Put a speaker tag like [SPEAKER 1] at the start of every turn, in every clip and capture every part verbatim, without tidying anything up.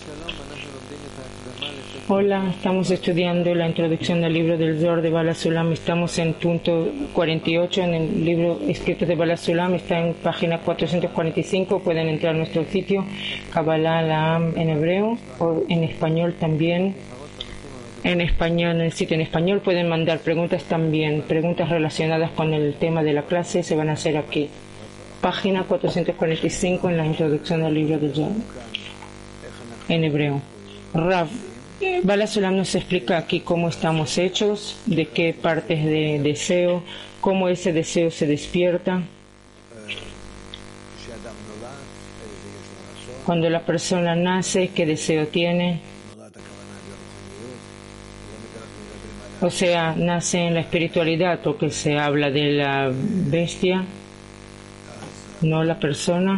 [SPEAKER 1] Hola, estamos estudiando la introducción al libro del Zohar de Baal HaSulam. Estamos en punto cuarenta y ocho en el libro escrito de Baal HaSulam. Está en página cuatrocientos cuarenta y cinco. Pueden entrar a nuestro sitio Kabbalah La'am en hebreo o en español también. En español, en el sitio en español pueden mandar preguntas también. Preguntas relacionadas con el tema de la clase se van a hacer aquí. Página cuatrocientos cuarenta y cinco en la introducción al libro del Zohar en hebreo. Rav, Baal HaSulam nos explica aquí cómo estamos hechos, de qué partes de deseo, cómo ese deseo se despierta. Cuando la persona nace, qué deseo tiene. O sea, nace en la espiritualidad porque se habla de la bestia, no la persona.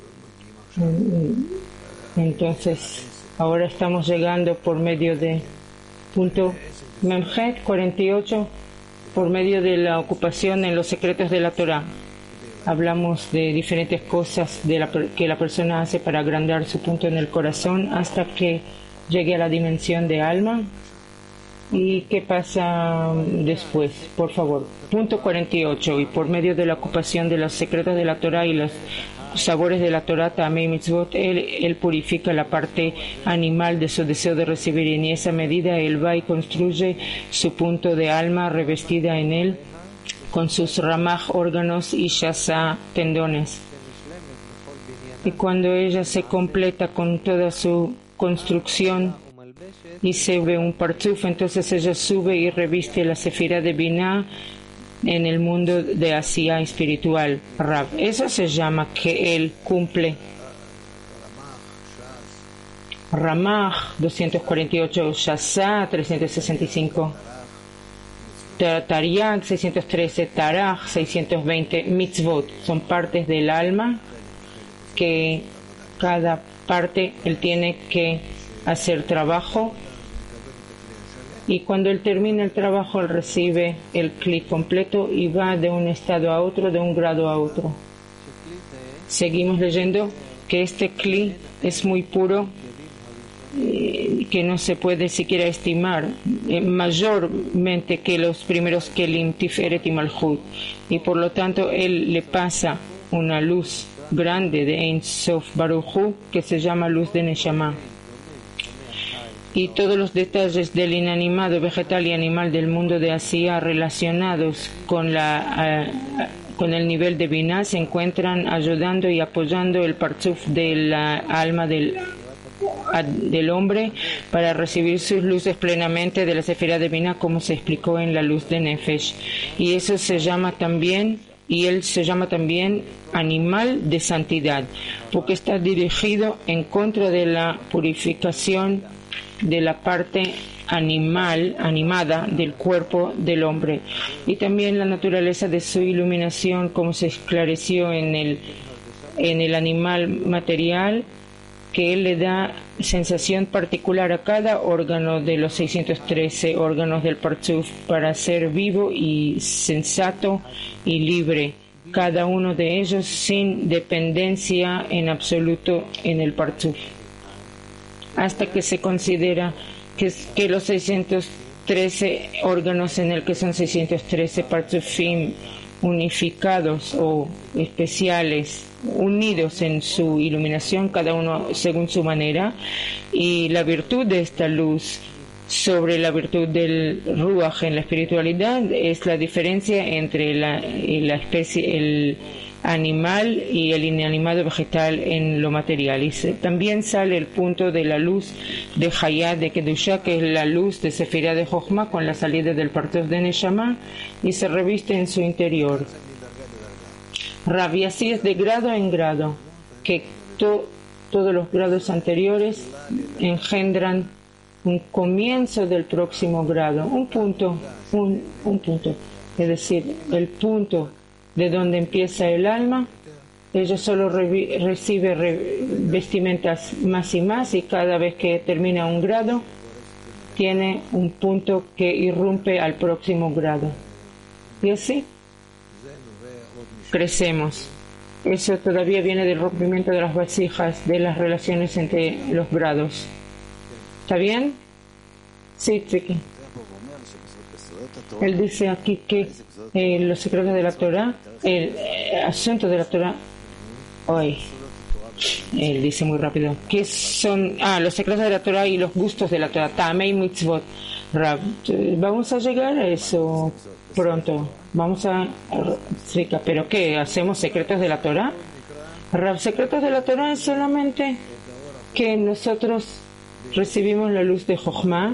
[SPEAKER 1] Entonces, ahora estamos llegando por medio de punto Memjet cuarenta y ocho, por medio de la ocupación en los secretos de la Torah. Hablamos de diferentes cosas de la, que la persona hace para agrandar su punto en el corazón hasta que llegue a la dimensión de alma. ¿Y qué pasa después? Por favor. Punto cuarenta y ocho. Y por medio de la ocupación de los secretos de la Torah y los sabores de la Torah, Tamei Mitzvot, él, él purifica la parte animal de su deseo de recibir, y en esa medida él va y construye su punto de alma revestida en él con sus ramaj, órganos, y shasa, tendones. Y cuando ella se completa con toda su construcción y se ve un partzuf, entonces ella sube y reviste la sefira de Binah en el mundo de Asiyah espiritual. Rab, eso se llama que él cumple. Ramaj doscientos cuarenta y ocho, Shasa trescientos sesenta y cinco, Tariag seiscientos trece, Taraj seiscientos veinte, Mitzvot son partes del alma que cada parte él tiene que hacer trabajo. Y cuando él termina el trabajo, él recibe el clic completo y va de un estado a otro, de un grado a otro. Seguimos leyendo que este clic es muy puro, eh, que no se puede siquiera estimar, eh, mayormente que los primeros kelim, Tiferet y Malchut. Y por lo tanto, él le pasa una luz grande de Ein Sof Baruch Hu, que se llama luz de Neshama. Y todos los detalles del inanimado, vegetal y animal del mundo de Asiyah relacionados con, la, uh, con el nivel de Binah se encuentran ayudando y apoyando el partzuf de la alma del, uh, del hombre para recibir sus luces plenamente de la sefira de Binah, como se explicó en la luz de Nefesh. Y eso se llama también, y él se llama también animal de santidad, porque está dirigido en contra de la purificación de la parte animal, animada del cuerpo del hombre, y también la naturaleza de su iluminación, como se esclareció en el, en el animal material, que él le da sensación particular a cada órgano de los seiscientos trece órganos del Partzuf para ser vivo y sensato y libre, cada uno de ellos sin dependencia en absoluto en el Partzuf, hasta que se considera que, que los seiscientos trece órganos en el que son seiscientos trece partzufim unificados o especiales, unidos en su iluminación, cada uno según su manera, y la virtud de esta luz sobre la virtud del Ruach en la espiritualidad es la diferencia entre la, la especie, el animal y el inanimado vegetal en lo material. Y se, también sale el punto de la luz de Hayat de Kedusha, que es la luz de Sefirá de Jochma con la salida del Partzuf de Neshama, y se reviste en su interior. Rav, y así es de grado en grado, que to, todos los grados anteriores engendran un comienzo del próximo grado, un punto, un, un punto, es decir, el punto de donde empieza el alma, ella solo re, recibe re, vestimentas más y más, y cada vez que termina un grado tiene un punto que irrumpe al próximo grado, y así crecemos. Eso todavía viene del rompimiento de las vasijas, de las relaciones entre los grados. ¿Está bien? Sí, Tricky. Él dice aquí que eh, los secretos de la Torah, el eh, asunto de la Torah, hoy, él dice muy rápido, ¿qué son? Ah, los secretos de la Torah y los gustos de la Torah, Tamei Mitzvot. Rab, vamos a llegar a eso pronto. Vamos a explicar, ¿pero qué? ¿Hacemos secretos de la Torah? Rab, secretos de la Torah es solamente que nosotros recibimos la luz de Jochma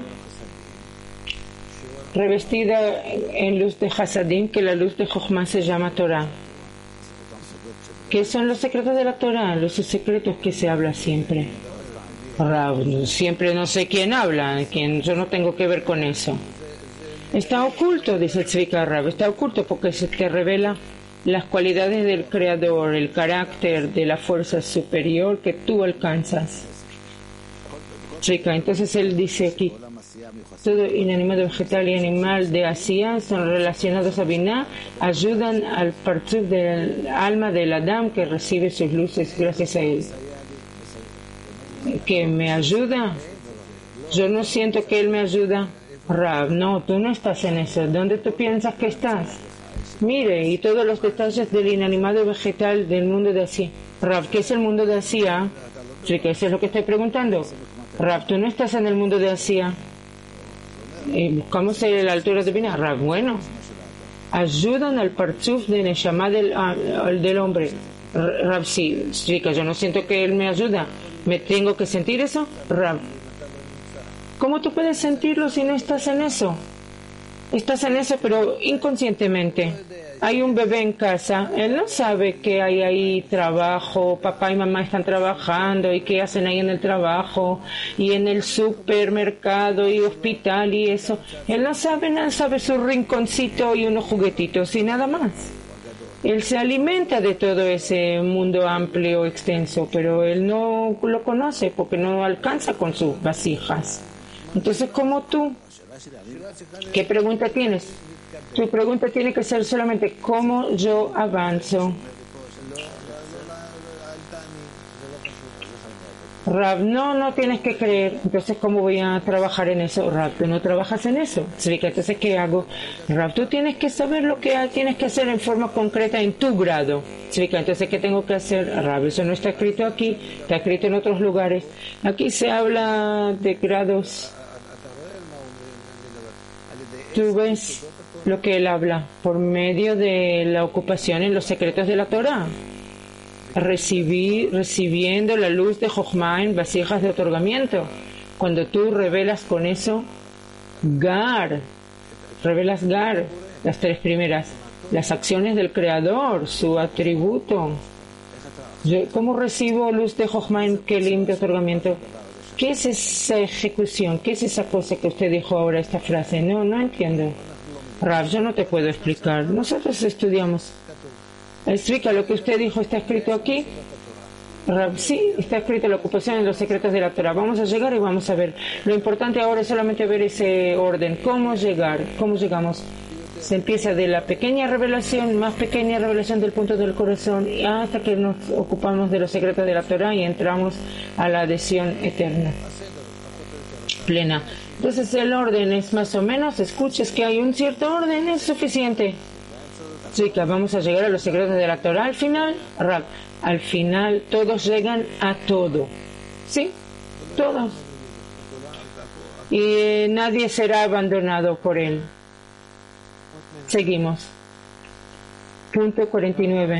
[SPEAKER 1] revestida en luz de Hasadim, que la luz de Jochma se llama Torah. ¿Qué son los secretos de la Torah? Los secretos que se habla siempre. Rab, siempre no sé quién habla, quién, yo no tengo que ver con eso. Está oculto, dice el Tzvika Rab, está oculto porque se te revela las cualidades del Creador, el carácter de la fuerza superior que tú alcanzas. Tzvika, entonces él dice aquí, todo inanimado, vegetal y animal de Asia son relacionados a Binah, ayudan al partzuf del alma del Adam que recibe sus luces gracias a él. ¿Que me ayuda? Yo no siento que él me ayuda. Rab, no, tú no estás en eso. ¿Dónde tú piensas que estás? Mire, y todos los detalles del inanimado vegetal del mundo de Asia. Rab, ¿qué es el mundo de Asia? Sí, que eso es lo que estoy preguntando. Rab, tú no estás en el mundo de Asia. Eh, buscamos la altura de Binah. Rab, bueno, ayudan al partzuf de Neshama del, al, del hombre. Rab, sí, chica, yo no siento que él me ayuda. ¿Me tengo que sentir eso? Rab, ¿cómo tú puedes sentirlo si no estás en eso? Estás en eso, pero inconscientemente. Hay un bebé en casa, él no sabe que hay ahí trabajo, papá y mamá están trabajando y qué hacen ahí en el trabajo y en el supermercado y hospital y eso. Él no sabe nada, sabe su rinconcito y unos juguetitos y nada más. Él se alimenta de todo ese mundo amplio, extenso, pero él no lo conoce porque no alcanza con sus vasijas. Entonces, ¿cómo tú? ¿Qué pregunta tienes? Tu pregunta tiene que ser solamente ¿cómo yo avanzo? Rab, no, no tienes que creer. Entonces, ¿cómo voy a trabajar en eso? Rab, tú no trabajas en eso. Entonces, ¿qué hago? Rab, tú tienes que saber lo que tienes que hacer en forma concreta en tu grado. Entonces, ¿qué tengo que hacer? Rab, eso no está escrito aquí, está escrito en otros lugares. Aquí se habla de grados. Tú ves lo que él habla por medio de la ocupación en los secretos de la Torah. Recibir, recibiendo la luz de Jochma en vasijas de otorgamiento. Cuando tú revelas con eso, Gar, revelas Gar, las tres primeras, las acciones del Creador, su atributo. Yo, ¿cómo recibo luz de Jochma en Kelim de otorgamiento? ¿Qué es esa ejecución? ¿Qué es esa cosa que usted dijo ahora, esta frase? No, no entiendo. Rav, yo no te puedo explicar. Nosotros estudiamos. Explica lo que usted dijo, está escrito aquí. Rav, sí, está escrito la ocupación en los secretos de la Torah. Vamos a llegar y vamos a ver. Lo importante ahora es solamente ver ese orden. ¿Cómo llegar? ¿Cómo llegamos? Se empieza de la pequeña revelación, más pequeña revelación del punto del corazón, hasta que nos ocupamos de los secretos de la Torah y entramos a la adhesión eterna, plena. Entonces el orden es más o menos, escuches que hay un cierto orden, es suficiente. Chicas, vamos a llegar a los secretos de la Torah al final. Rab, al final todos llegan a todo. ¿Sí? Todos. Y eh, nadie será abandonado por él. Seguimos. Punto cuarenta y nueve.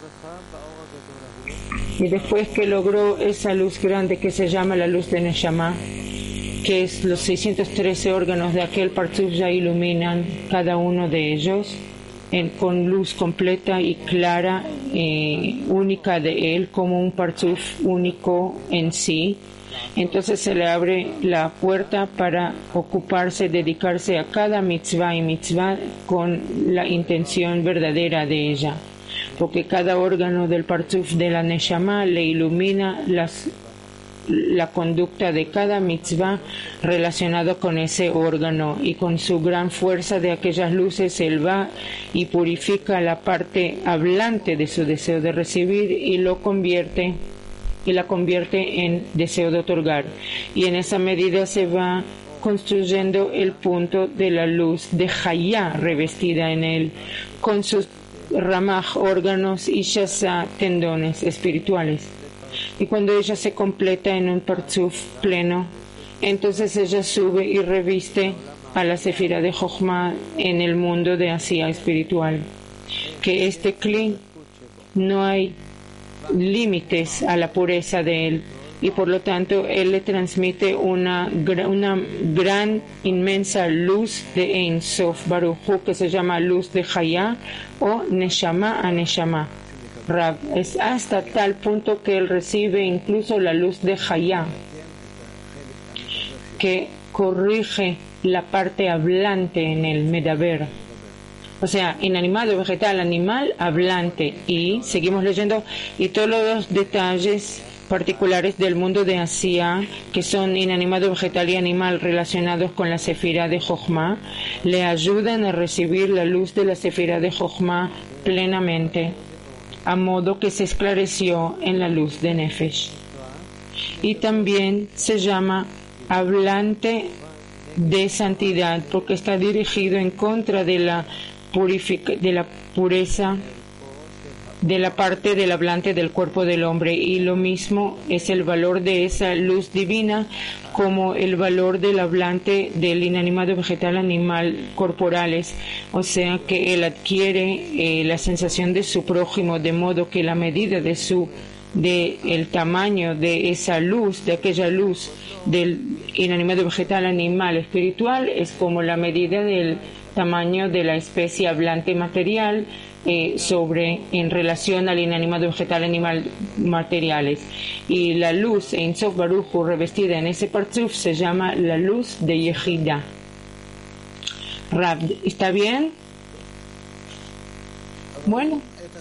[SPEAKER 1] Y después que logró esa luz grande que se llama la luz de Neshama, que es los seiscientos trece órganos de aquel Partzuf, ya iluminan cada uno de ellos en, con luz completa y clara, eh, única de él, como un Partzuf único en sí. Entonces se le abre la puerta para ocuparse, dedicarse a cada mitzvah y mitzvah con la intención verdadera de ella, porque cada órgano del Partzuf de la Neshama le ilumina las la conducta de cada mitzvah relacionado con ese órgano, y con su gran fuerza de aquellas luces él va y purifica la parte hablante de su deseo de recibir y lo convierte y la convierte en deseo de otorgar, y en esa medida se va construyendo el punto de la luz de Hayá revestida en él, con sus ramaj, órganos, y shasa, tendones espirituales. Y cuando ella se completa en un parzuf pleno, entonces ella sube y reviste a la sefira de Jochma en el mundo de Asía espiritual. Que este Kli no hay límites a la pureza de él, y por lo tanto él le transmite una, una gran, inmensa luz de Ein Sof Baruch Hu, que se llama luz de Hayá o Neshama a Neshama. Rab, es hasta tal punto que él recibe incluso la luz de Hayá, que corrige la parte hablante en el Medaber. O sea, inanimado, vegetal, animal, hablante. Y seguimos leyendo, y todos los detalles particulares del mundo de Asia, que son inanimado, vegetal y animal relacionados con la sefira de Jochma, le ayudan a recibir la luz de la sefira de Jochma plenamente, a modo que se esclareció en la luz de Nefesh. Y también se llama hablante de santidad, porque está dirigido en contra de la Purifica, de la pureza de la parte del hablante del cuerpo del hombre, y lo mismo es el valor de esa luz divina como el valor del hablante del inanimado, vegetal, animal, corporales. O sea que él adquiere eh, la sensación de su prójimo, de modo que la medida de su de el tamaño de esa luz, de aquella luz del inanimado, vegetal, animal, espiritual, es como la medida del tamaño de la especie hablante material eh, sobre en relación al inanimado, vegetal, animal, materiales. Y la luz en Sof Baruch Hu revestida en ese parzuf se llama la luz de Yehida. Rab, ¿está bien? Bueno,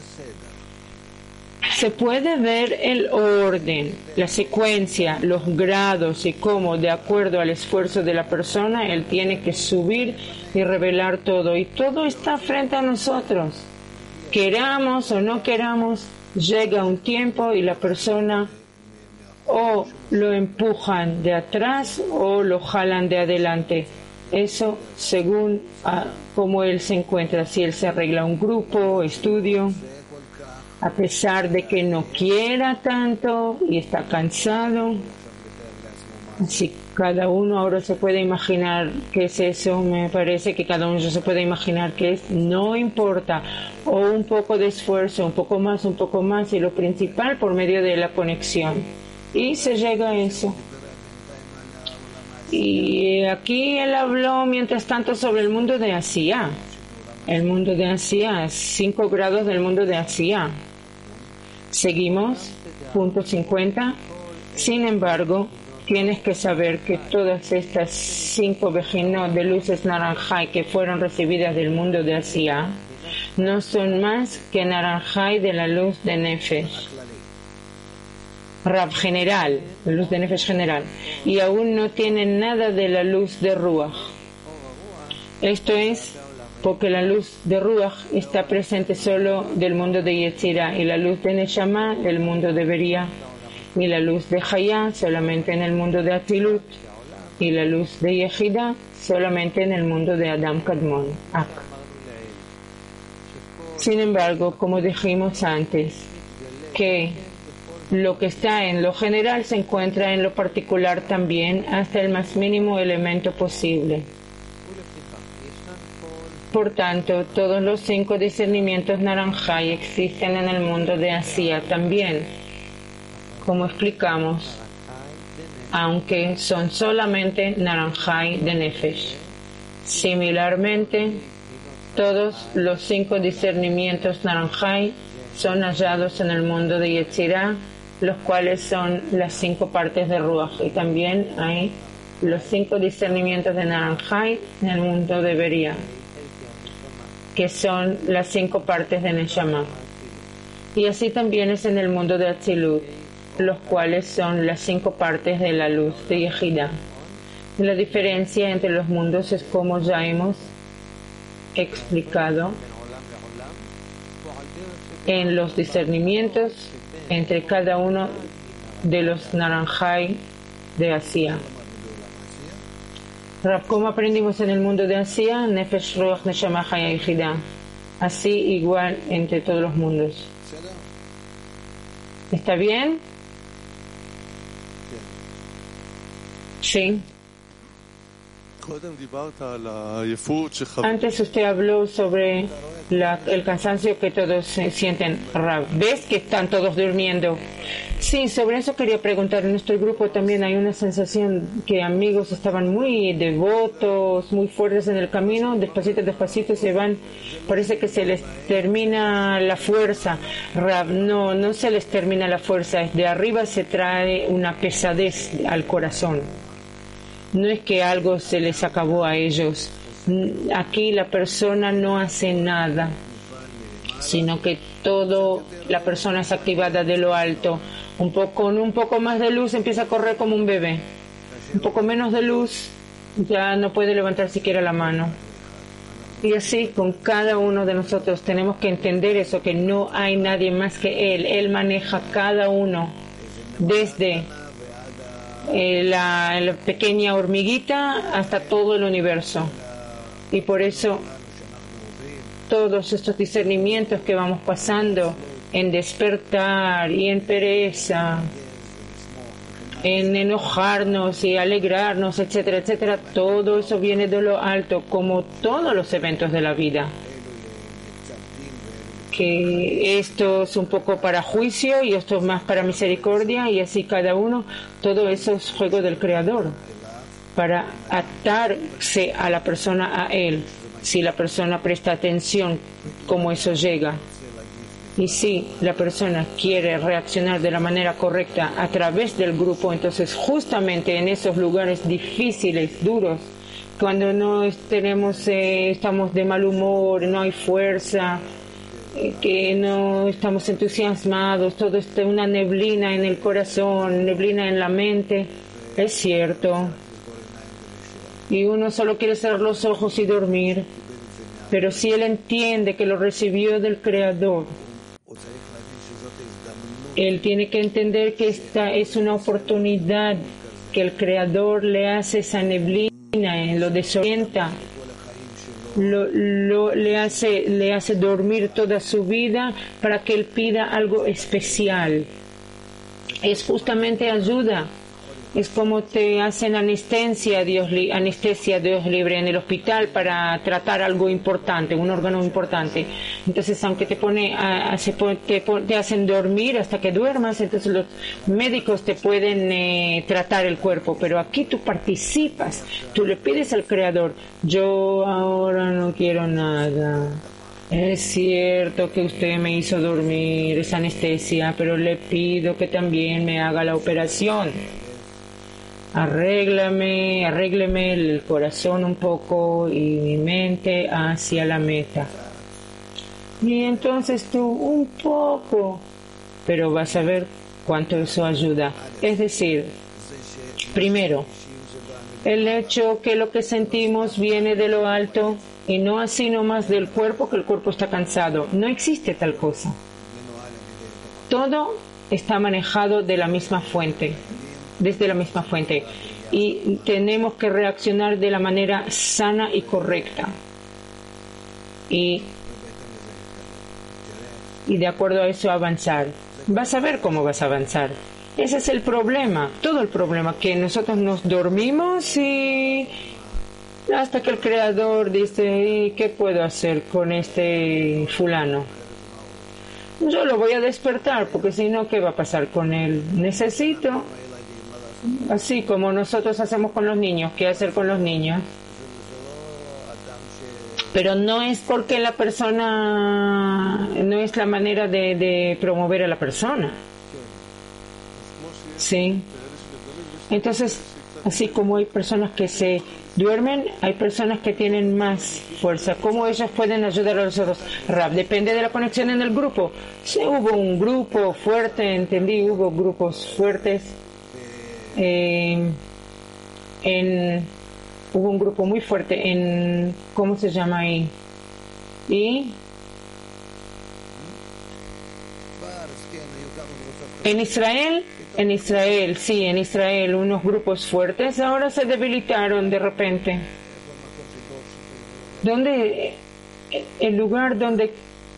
[SPEAKER 1] se puede ver el orden, la secuencia, los grados y cómo, de acuerdo al esfuerzo de la persona, él tiene que subir y revelar todo. Y todo está frente a nosotros. Queramos o no queramos, llega un tiempo y la persona o lo empujan de atrás o lo jalan de adelante. Eso según a cómo él se encuentra, si él se arregla un grupo, estudio, a pesar de que no quiera tanto y está cansado. Si cada uno ahora se puede imaginar qué es eso, me parece que cada uno se puede imaginar qué es, no importa, o un poco de esfuerzo, un poco más, un poco más, y lo principal por medio de la conexión, y se llega a eso. Y aquí él habló mientras tanto sobre el mundo de Asia, el mundo de Asia, cinco grados del mundo de Asia. Seguimos, punto cincuenta. Sin embargo, tienes que saber que todas estas cinco vejinot de luces naranjai que fueron recibidas del mundo de Asia no son más que naranjai de la luz de Nefesh, Rab general, la luz de Nefesh general, y aún no tienen nada de la luz de Ruach. Esto es porque la luz de Ruach está presente solo del mundo de Yetzirah, y la luz de Neshama del mundo de Beria, y la luz de Hayá solamente en el mundo de Atzilut, y la luz de Yehida solamente en el mundo de Adam Kadmon, Ak. Sin embargo, como dijimos antes, que lo que está en lo general se encuentra en lo particular también, hasta el más mínimo elemento posible. Por tanto, todos los cinco discernimientos naranjai existen en el mundo de Asia también, como explicamos, aunque son solamente naranjai de Nefesh. Similarmente, todos los cinco discernimientos naranjai son hallados en el mundo de Yetzirah, los cuales son las cinco partes de Ruach, y también hay los cinco discernimientos de naranjai en el mundo de Beria, que son las cinco partes de Neshama. Y así también es en el mundo de Atzilut. los cuales son las cinco partes de la luz de Yehida. La diferencia entre los mundos es como ya hemos explicado en los discernimientos entre cada uno de los Naranjai de Asia. ¿Cómo aprendimos en el mundo de Asia? Nefesh, Ruach, Neshama, Haya y Yehida. Así igual entre todos los mundos. ¿Está bien? Sí. Antes usted habló sobre la, el cansancio que todos se sienten. ¿Ves que están todos durmiendo? Sí, sobre eso quería preguntar. En nuestro grupo también hay una sensación que amigos estaban muy devotos, muy fuertes en el camino. Despacito, despacito se van. Parece que se les termina la fuerza. Rab, no, no se les termina la fuerza. De arriba se trae una pesadez al corazón. No es que algo se les acabó a ellos. Aquí la persona no hace nada, sino que todo, la persona es activada de lo alto. Un poco, con un poco más de luz empieza a correr como un bebé. Un poco menos de luz, ya no puede levantar siquiera la mano. Y así con cada uno de nosotros tenemos que entender eso, que no hay nadie más que Él. Él maneja cada uno desde Eh, la, la pequeña hormiguita hasta todo el universo, y por eso todos estos discernimientos que vamos pasando en despertar y en pereza, en enojarnos y alegrarnos, etcétera, etcétera, todo eso viene de lo alto, como todos los eventos de la vida. Que esto es un poco para juicio y esto es más para misericordia, y así cada uno, todo eso es juego del Creador para atarse a la persona, a Él, si la persona presta atención cómo eso llega, y si la persona quiere reaccionar de la manera correcta a través del grupo. Entonces justamente en esos lugares difíciles, duros, cuando no tenemos, eh, estamos de mal humor, no hay fuerza, que no estamos entusiasmados, todo está una neblina en el corazón, neblina en la mente, es cierto, y uno solo quiere cerrar los ojos y dormir, pero si él entiende que lo recibió del Creador, él tiene que entender que esta es una oportunidad que el Creador le hace esa neblina, lo desorienta, Lo, lo, le hace le hace dormir toda su vida para que él pida algo especial. Es justamente ayuda. Es como te hacen anestesia, Dios, li, anestesia, Dios libre, en el hospital para tratar algo importante, un órgano importante. Entonces, aunque te pone, a, a, se pone, te, te hacen dormir hasta que duermas, entonces los médicos te pueden eh, tratar el cuerpo, pero aquí tú participas, tú le pides al Creador, yo ahora no quiero nada. Es cierto que usted me hizo dormir, es anestesia, pero le pido que también me haga la operación. Arréglame, arrégleme el corazón un poco y mi mente hacia la meta. Y entonces tú un poco, pero vas a ver cuánto eso ayuda. Es decir, primero, el hecho que lo que sentimos viene de lo alto y no así nomás del cuerpo, que el cuerpo está cansado. No existe tal cosa. Todo está manejado de la misma fuente. Desde la misma fuente, y tenemos que reaccionar de la manera sana y correcta, y, y de acuerdo a eso avanzar. Vas a ver cómo vas a avanzar. Ese es el problema, todo el problema, que nosotros nos dormimos y hasta que el Creador dice, ¿qué puedo hacer con este fulano? Yo lo voy a despertar, porque si no, ¿qué va a pasar con él? Necesito, así como nosotros hacemos con los niños, ¿qué hacer con los niños? Pero no es porque la persona, no es la manera de, de promover a la persona. Sí. Entonces, Así como hay personas que se duermen, hay personas que tienen más fuerza. ¿Cómo ellos pueden ayudar a los otros? Rab, depende de la conexión en el grupo. Sí, hubo un grupo fuerte, entendí, hubo grupos fuertes. Eh, en, hubo un grupo muy fuerte en, ¿cómo se llama ahí? Y en Israel, en Israel, sí, en Israel, unos grupos fuertes ahora se debilitaron de repente. ¿Dónde? El lugar donde...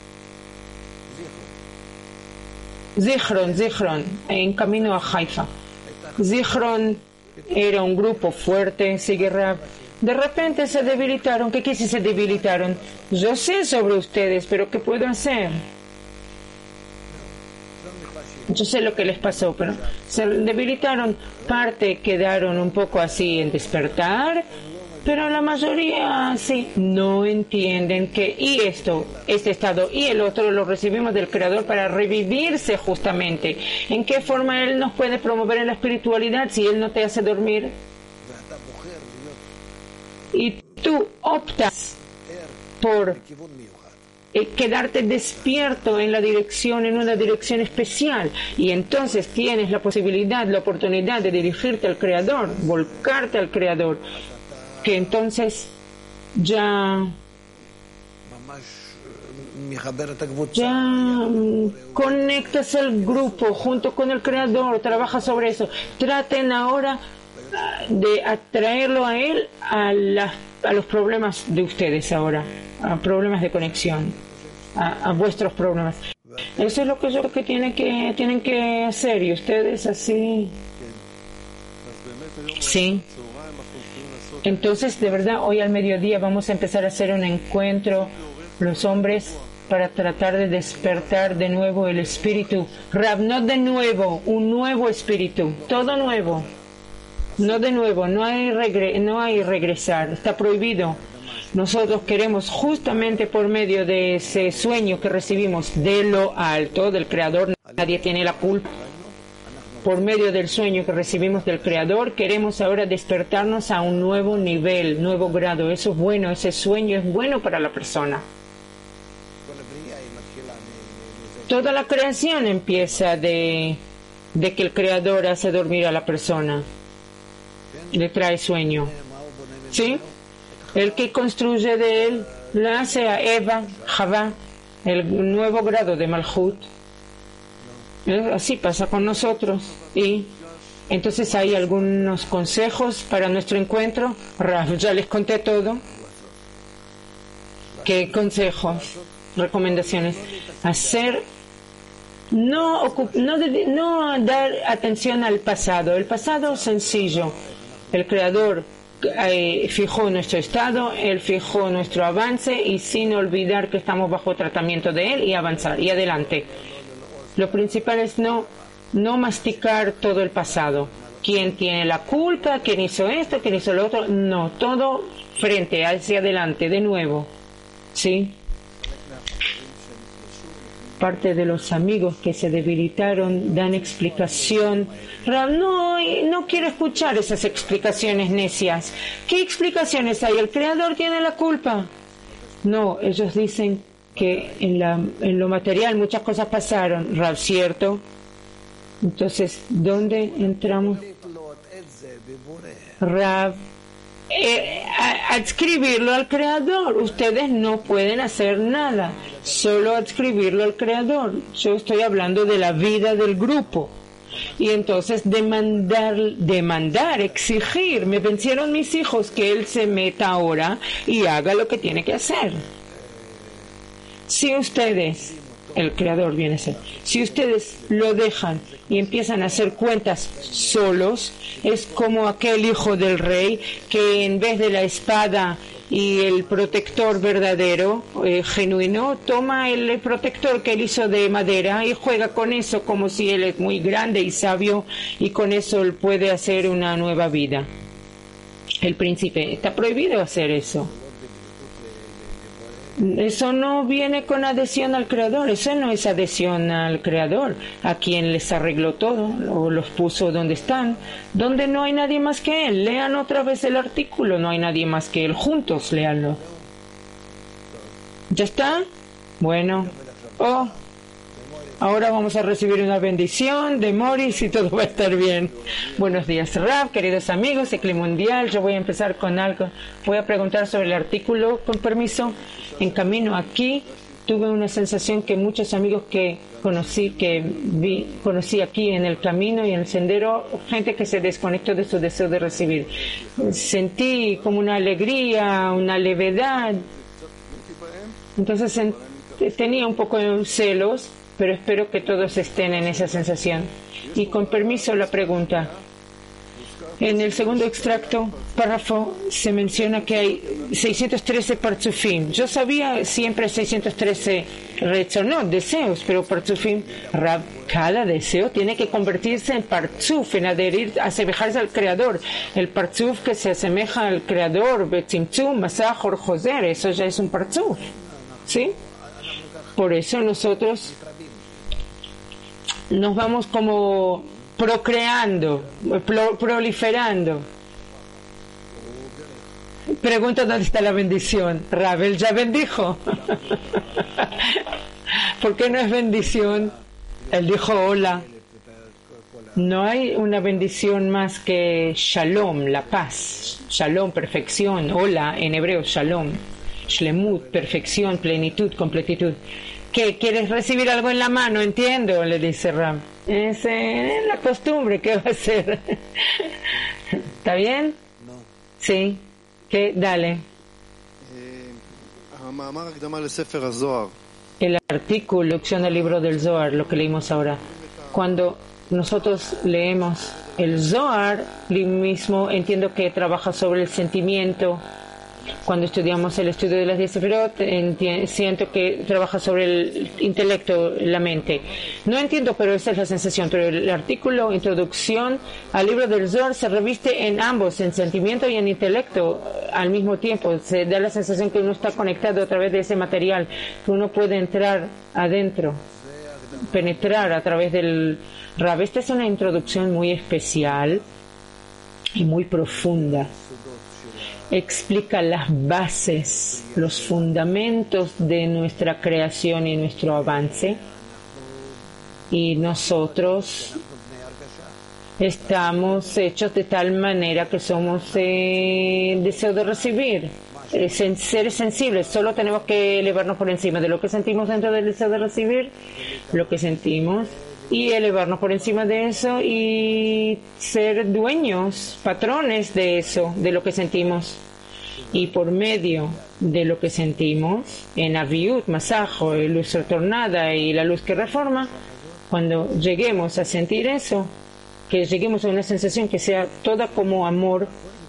[SPEAKER 1] Zichron, Zichron, en camino a Haifa. Zichron era un grupo fuerte, sigue Rab. De repente se debilitaron. ¿Qué quiere decir se debilitaron? Yo sé sobre ustedes, pero ¿qué puedo hacer? Yo sé lo que les pasó, pero se debilitaron. Parte quedaron un poco así en despertar, pero la mayoría sí no entienden que y esto, este estado y el otro lo recibimos del Creador para revivirse justamente. ¿En qué forma Él nos puede promover en la espiritualidad si Él no te hace dormir? Y tú optas por eh, quedarte despierto en la dirección, en una dirección especial, y entonces tienes la posibilidad, la oportunidad de dirigirte al Creador, volcarte al Creador, que entonces ya ya mm, conectas el grupo junto con el Creador, trabajas sobre eso. Traten ahora de atraerlo a él a, la, a los problemas de ustedes ahora, a problemas de conexión, a, a vuestros problemas. Eso es lo que yo creo que tienen que tienen que hacer, y ustedes así. Sí. Entonces, de verdad, hoy al mediodía vamos a empezar a hacer un encuentro, los hombres, para tratar de despertar de nuevo el espíritu. Rab, no de nuevo, un nuevo espíritu, todo nuevo. No de nuevo, no hay, regre- no hay regresar, está prohibido. Nosotros queremos justamente por medio de ese sueño que recibimos de lo alto, del Creador, nadie tiene la culpa. Por medio del sueño que recibimos del Creador, queremos ahora despertarnos a un nuevo nivel, nuevo grado. Eso es bueno, ese sueño es bueno para la persona. Toda la creación empieza de, de que el Creador hace dormir a la persona. Le trae sueño. ¿Sí? El que construye de él, la hace a Eva, Javá, el nuevo grado de Malhut. Así pasa con nosotros. Y entonces hay algunos consejos para nuestro encuentro. Rav, ya les conté todo. ¿Qué consejos? Recomendaciones. Hacer, no, no, no dar atención al pasado. El pasado es sencillo. El Creador eh, fijó nuestro estado, Él fijó nuestro avance, y sin olvidar que estamos bajo tratamiento de Él, y avanzar, y adelante. Lo principal es no, no masticar todo el pasado. ¿Quién tiene la culpa? ¿Quién hizo esto? ¿Quién hizo lo otro? No, todo frente, hacia adelante, de nuevo. ¿Sí? Parte de los amigos que se debilitaron dan explicación. No, no quiero escuchar esas explicaciones necias. ¿Qué explicaciones hay? ¿El Creador tiene la culpa? No, ellos dicen que en, la, en lo material muchas cosas pasaron, Rav, ¿cierto? Entonces, ¿dónde entramos? Rav, eh, adscribirlo al Creador. Ustedes no pueden hacer nada, solo adscribirlo al Creador. Yo estoy hablando de la vida del grupo. Y entonces demandar, demandar, exigir, me vencieron mis hijos, que él se meta ahora y haga lo que tiene que hacer. Si ustedes, el Creador viene a ser, si ustedes lo dejan y empiezan a hacer cuentas solos, es como aquel hijo del rey que en vez de la espada y el protector verdadero, eh, genuino, toma el protector que él hizo de madera y juega con eso como si él es muy grande y sabio, y con eso él puede hacer una nueva vida. El príncipe, está prohibido hacer eso. Eso no viene con adhesión al Creador, eso no es adhesión al Creador, a quien les arregló todo, o los puso donde están, donde no hay nadie más que Él. Lean otra vez el artículo, no hay nadie más que Él, juntos léanlo. ¿Ya está? Bueno. Oh, ahora vamos a recibir una bendición de Morris y todo va a estar bien. Buenos días, Rab, queridos amigos, Ecli Mundial. Yo voy a empezar con algo. Voy a preguntar sobre el artículo, con permiso. En camino aquí, tuve una sensación que muchos amigos que conocí, que vi, conocí aquí en el camino y en el sendero, gente que se desconectó de su deseo de recibir. Sentí como una alegría, una levedad. Entonces tenía un poco de celos, pero espero que todos estén en esa sensación. Y con permiso la pregunta. En el segundo extracto, párrafo, se menciona que hay seiscientos trece partzufim. Yo sabía siempre seiscientos trece no, deseos, pero partzufim, Rab, cada deseo tiene que convertirse en partzuf, en adherir, asemejarse al Creador. El partzuf que se asemeja al Creador, betzimtzum, masaj, or joser, eso ya es un partzuf. ¿Sí? Por eso nosotros nos vamos como procreando, pro, proliferando. Pregunta dónde está la bendición. Rabel ya bendijo. ¿Por qué no es bendición? Él dijo hola. No hay una bendición más que shalom, la paz. Shalom, perfección. Hola, en hebreo, shalom. Shlemut, perfección, plenitud, completitud. ¿Qué? ¿Quieres recibir algo en la mano? Entiendo, le dice Ram. Es eh, la costumbre, ¿qué va a hacer? ¿Está bien?
[SPEAKER 2] No.
[SPEAKER 1] Sí. ¿Qué? Dale. El artículo, introducción del libro del Zohar, lo que leímos ahora. Cuando nosotros leemos el Zohar, mismo entiendo que trabaja sobre el sentimiento. Cuando estudiamos el estudio de las diez sefirot, siento que trabaja sobre el intelecto, la mente. No entiendo, pero esa es la sensación. Pero el artículo, introducción al libro del Zohar, se reviste en ambos, en sentimiento y en intelecto al mismo tiempo. Se da la sensación que uno está conectado a través de ese material, que uno puede entrar adentro, penetrar a través del Rab. Esta es una introducción muy especial y muy profunda. Explica las bases, los fundamentos de nuestra creación y nuestro avance. Y nosotros estamos hechos de tal manera que somos eh, deseo de recibir, eh, sen- seres sensibles. Solo tenemos que elevarnos por encima de lo que sentimos dentro del deseo de recibir, lo que sentimos, y elevarnos por encima de eso y ser dueños, patrones de eso, de lo que sentimos. Y por medio de lo que sentimos, en Aviut, Masajo, luz retornada y la luz que reforma, cuando lleguemos a sentir eso, que lleguemos a una sensación que sea toda como amor,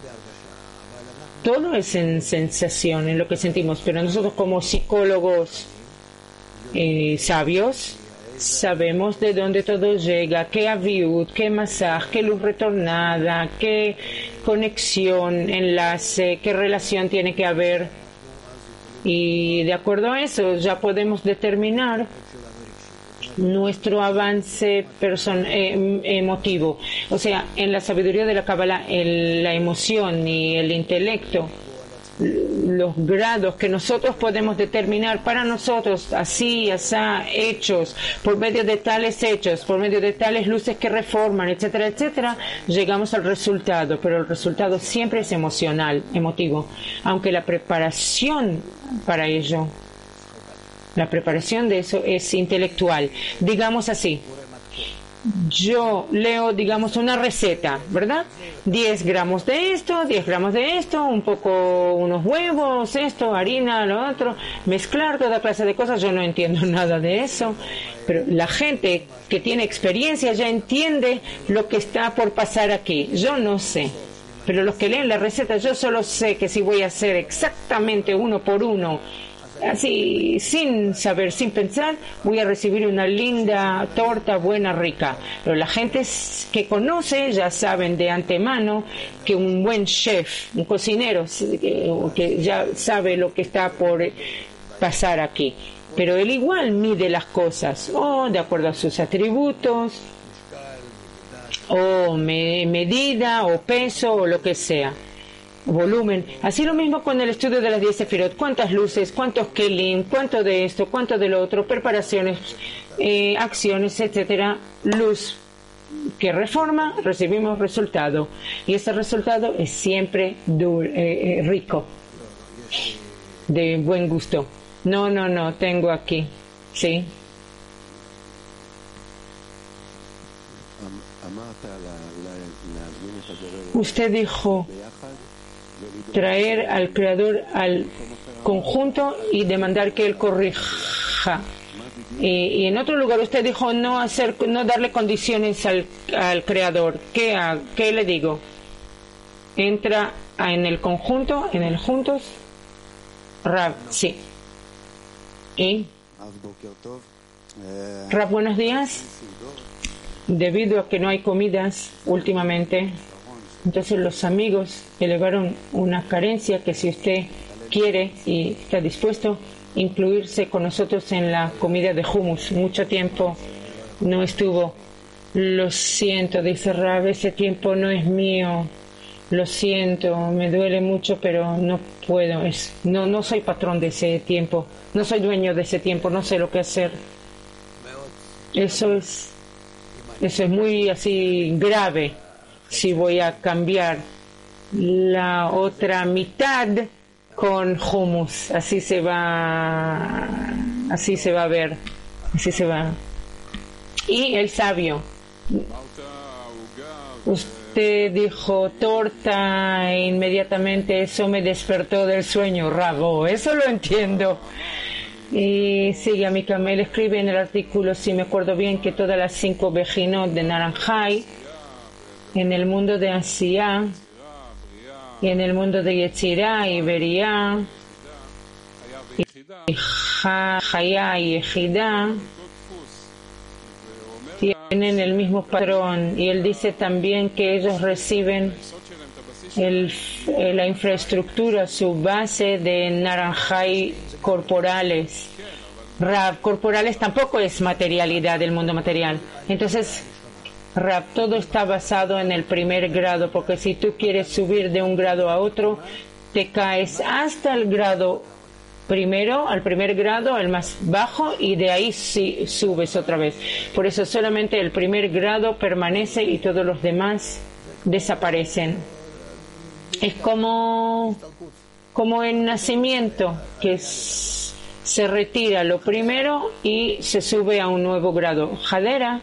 [SPEAKER 1] todo es en sensación, en lo que sentimos, pero nosotros como psicólogos eh, sabios, sabemos de dónde todo llega, qué aviut, qué masaje, qué luz retornada, qué conexión, enlace, qué relación tiene que haber. Y de acuerdo a eso ya podemos determinar nuestro avance person eh, emotivo. O sea, en la sabiduría de la Kabbalah, el, la emoción y el intelecto, los grados que nosotros podemos determinar para nosotros, así, así, hechos, por medio de tales hechos, por medio de tales luces que reforman, etcétera, etcétera, llegamos al resultado, pero el resultado siempre es emocional, emotivo, aunque la preparación para ello, la preparación de eso es intelectual, digamos así. Yo leo, digamos, una receta, ¿verdad? diez gramos de esto, diez gramos de esto, un poco, unos huevos, esto, harina, lo otro, mezclar toda clase de cosas. Yo no entiendo nada de eso, pero la gente que tiene experiencia ya entiende lo que está por pasar aquí. Yo no sé, pero los que leen la receta, yo solo sé que si voy a hacer exactamente uno por uno, así, sin saber, sin pensar, voy a recibir una linda torta buena, rica. Pero la gente que conoce ya saben de antemano que un buen chef, un cocinero que ya sabe lo que está por pasar aquí. Pero él igual mide las cosas, o de acuerdo a sus atributos, o me, medida, o peso, o lo que sea. Volumen. Así lo mismo con el estudio de las diez sefirot. ¿Cuántas luces? ¿Cuántos kelim? ¿Cuánto de esto? ¿Cuánto de lo otro? Preparaciones, eh, acciones, etcétera. Luz que reforma, recibimos resultado. Y ese resultado es siempre dur, eh, eh, rico, de buen gusto. No, no, no, tengo aquí. Sí. Usted dijo traer al creador al conjunto y demandar que él corrija. Y, y en otro lugar usted dijo no hacer, no darle condiciones al, al creador. ¿Qué, a, ¿Qué le digo? Entra a, en el conjunto, en el juntos. Rab, sí. ¿Y? Rab, buenos días. Debido a que no hay comidas últimamente, entonces los amigos elevaron una carencia que si usted quiere y está dispuesto a incluirse con nosotros en la comida de hummus. Mucho tiempo no estuvo. Lo siento, dice Rab, ese tiempo no es mío. Lo siento, me duele mucho, pero no puedo. Es, no, no soy patrón de ese tiempo. No soy dueño de ese tiempo. No sé lo que hacer. Eso es, eso es muy así grave. Si voy a cambiar la otra mitad con hummus, así se va, así se va a ver, así se va. Y el sabio, usted dijo torta e inmediatamente eso me despertó del sueño. Rabo, eso lo entiendo. Y sigue mi Camel escribe en el artículo, si me acuerdo bien, que todas las cinco vejinot de Naranjai en el mundo de Asiyah y en el mundo de Yetzirah y Beriah y Hayá y Ejidá tienen el mismo patrón, y él dice también que ellos reciben el, la infraestructura, su base de Naranjai corporales. Rab, corporales tampoco es materialidad del mundo material. Entonces Rab, todo está basado en el primer grado, porque si tú quieres subir de un grado a otro, te caes hasta el grado primero, al primer grado, al más bajo, y de ahí sí subes otra vez. Por eso solamente el primer grado permanece y todos los demás desaparecen. Es como, como el nacimiento, que es, se retira lo primero y se sube a un nuevo grado. Jadera.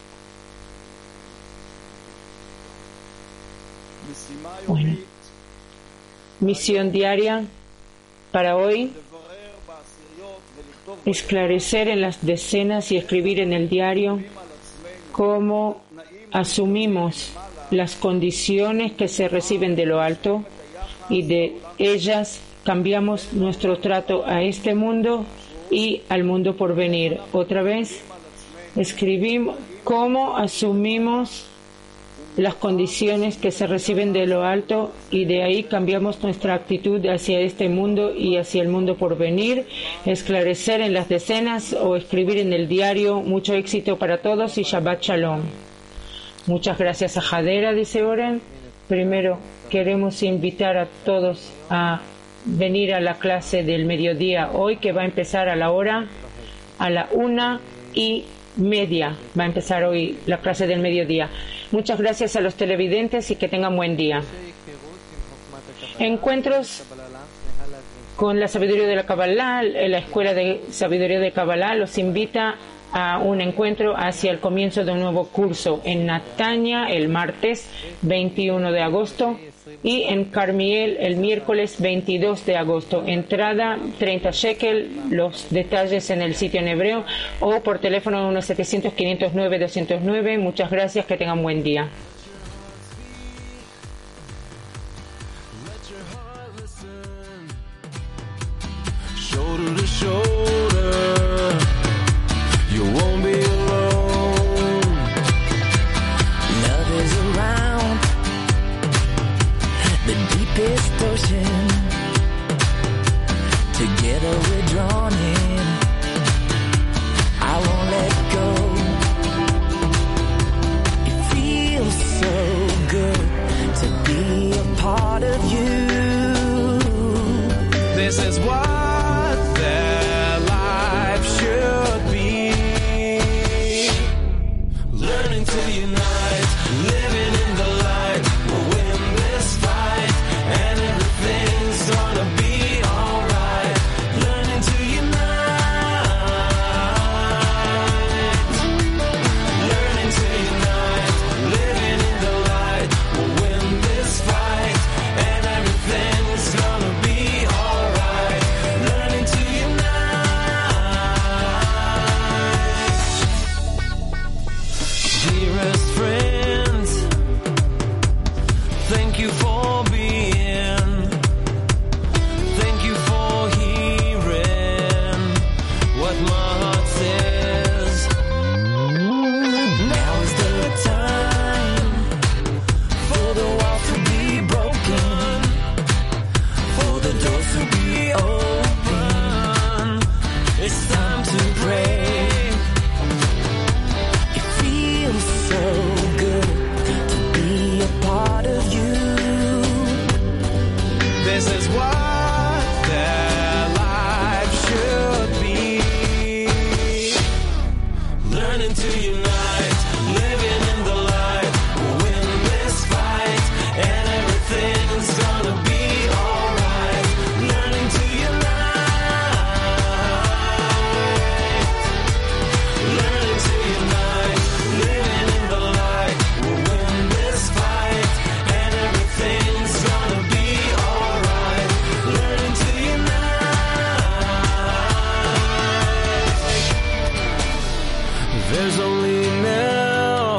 [SPEAKER 1] Bueno, misión diaria para hoy: esclarecer en las decenas y escribir en el diario cómo asumimos las condiciones que se reciben de lo alto y de ellas cambiamos nuestro trato a este mundo y al mundo por venir. Otra vez, escribimos cómo asumimos las condiciones que se reciben de lo alto y de ahí cambiamos nuestra actitud hacia este mundo y hacia el mundo por venir. Esclarecer en las decenas o escribir en el diario. Mucho éxito para todos y Shabbat Shalom. Muchas gracias a Jadera, dice Oren. Primero queremos invitar a todos a venir a la clase del mediodía hoy, que va a empezar a la hora a la una y media. Va a empezar hoy la clase del mediodía. Muchas gracias a los televidentes y que tengan buen día. Encuentros con la sabiduría de la Kabbalah. La Escuela de Sabiduría de Kabbalah los invita a un encuentro hacia el comienzo de un nuevo curso en Natania el martes veintiuno de agosto y en Carmiel el miércoles veintidós de agosto. Entrada treinta shekel, los detalles en el sitio en hebreo o por teléfono uno setecientos, quinientos nueve, doscientos nueve. Muchas gracias, que tengan buen día. Shoulder to shoulder, you won't be alone. Love is around the deepest ocean.
[SPEAKER 2] Together we're drawn in. I won't let go. It feels so good to be a part of you.
[SPEAKER 3] This is what their life should be. Learning to unite, living in the light. We'll win this fight, and everything's gonna be alright. Learning to unite, learning to unite, living in the light. We'll win this fight, and everything's gonna be alright. Learning to unite. Dearest friends, thank you for being, thank you for hearing what my heart says.
[SPEAKER 2] Now is the time for the walls to be broken, for the doors to be open. It's time to pray. It feels so good to be a part of you.
[SPEAKER 3] This is what their life should be. Learning to unite, living in the light. We'll win this fight, and everything's gonna be alright. Learning to unite, learning to unite, living in the light. We'll win this fight, and everything's gonna be alright. Learning to unite. There's only now,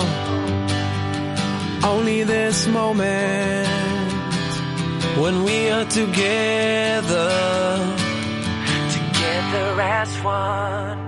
[SPEAKER 3] only this moment, when we are together,
[SPEAKER 2] Together as one.